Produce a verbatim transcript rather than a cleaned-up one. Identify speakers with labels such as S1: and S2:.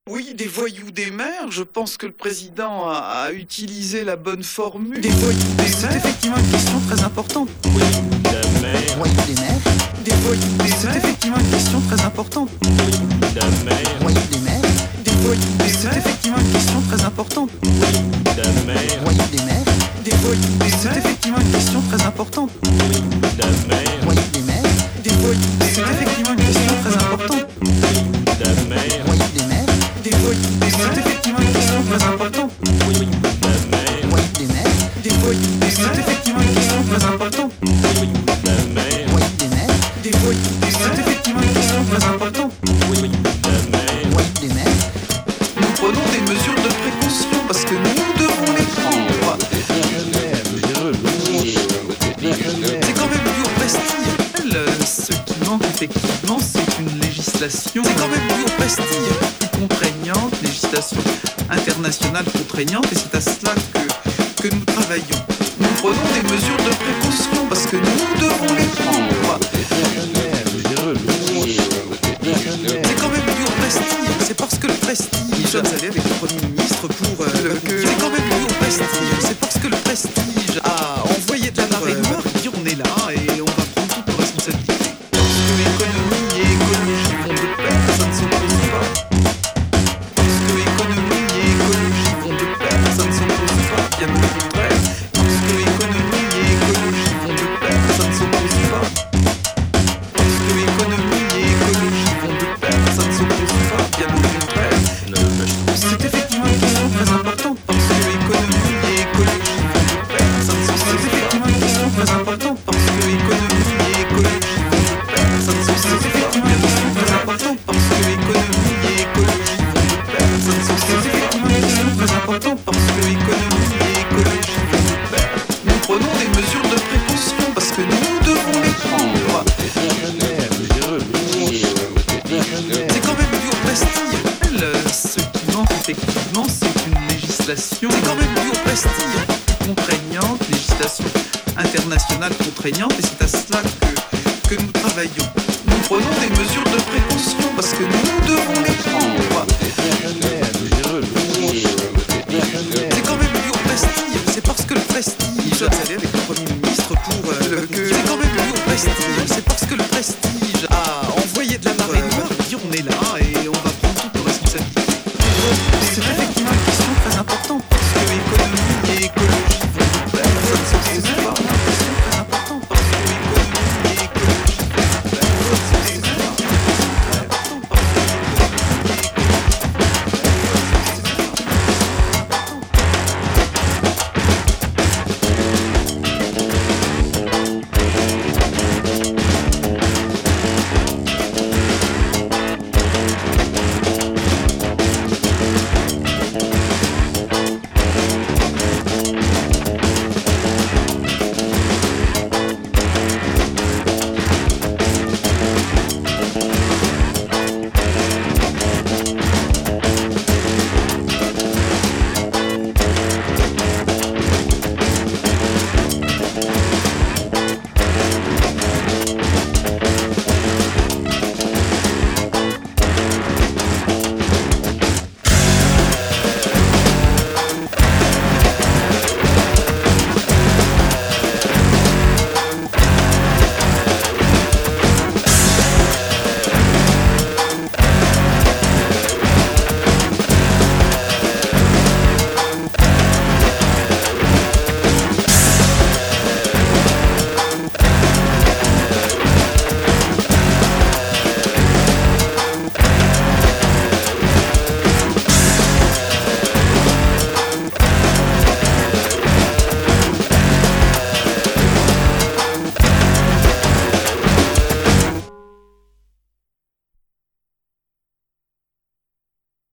S1: Oui, des voyous des maires, je pense que le président a, a utilisé la bonne formule. Des voyous des maires, c'est effectivement une question très importante.
S2: Voyous de mer.
S3: Voyous des mers.
S1: Des voyous des maires, c'est effectivement une question très importante.
S2: Voyous de mer.
S3: Voyous des mers.
S1: Des voyous des maires, c'est effectivement une question très importante.
S2: Voyous de mer.
S3: Voyous des mers.
S1: Des voyous des maires, c'est effectivement une question très importante.
S2: Voyous de mer.
S3: Voyous des mers.
S1: Des voyous des maires, c'est effectivement une question très importante.
S2: Voyous de mer.
S3: Voyous des mers.
S1: Des voyous des maires, c'est effectivement une question très importante.
S2: Voyous de mer.
S3: Voyous des mers.
S1: Des voyous des maires, c'est effectivement une question très importante.
S2: Voyous de mer.
S3: Voyous des mers.
S1: Des voyous des maires, c'est effectivement une question très importante.
S2: Voyous de mer.
S3: Voyous des mers.
S1: Nous prenons des mesures de précaution parce que nous devons les prendre. C'est quand même dû au prestige. Euh, Ce qui manque effectivement, c'est une législation. C'est quand même dû au prestige plus contraignante, législation internationale contraignante, et c'est à cela que, que nous travaillons. Nous prenons des mesures de précaution parce que nous devons les prendre. C'est quand même dû au prestige. C'est parce que le prestige. Nous sommes allés avec le Premier ministre pour. Euh, que... C'est quand même dû au prestige. C'est parce que le prestige a envoyé de la marée noire. Dire on est là et on va prendre toutes nos responsabilités. Parce que économie et écologie vont de pair, ça ne s'oppose pas. Parce que économie et écologie vont de pair, ça ne s'oppose pas. Bien au contraire. Parce que économie et écologie vont de pair, ça ne s'oppose pas. Parce que économie et écologie vont de pair, ça ne s'oppose pas. Bien au contraire. C'est effectivement une question très importante. Parce que économie et écologie vont de pair, ça ne s'oppose pas. C'est effectivement une question très importante. Parce que économie et écologie vont de pair, ça ne s'oppose pas. C'est effectivement une question très importante. Parce que économie et écologie vont de pair, ça ne s'oppose pas. C'est effectivement une question très importante. Parce que économie et écologie vont de pair. Nous prenons des mesures de précaution parce que nous devons les prendre. C'est quand même dû au prestige. Euh, Ce qui manque effectivement, c'est une législation. C'est quand même dû au prestige plus contraignante, législation internationale contraignante, et c'est à cela que, que nous travaillons. Nous prenons des mesures de précaution parce que nous devons les prendre. C'est quand même dû au prestige. C'est parce que le prestige. Nous sommes allés avec le Premier ministre pour. Euh, que... C'est quand même dû au prestige. C'est parce que le prestige a envoyé de la marée noire. Dire on est là et on va prendre toutes nos responsabilités. C'est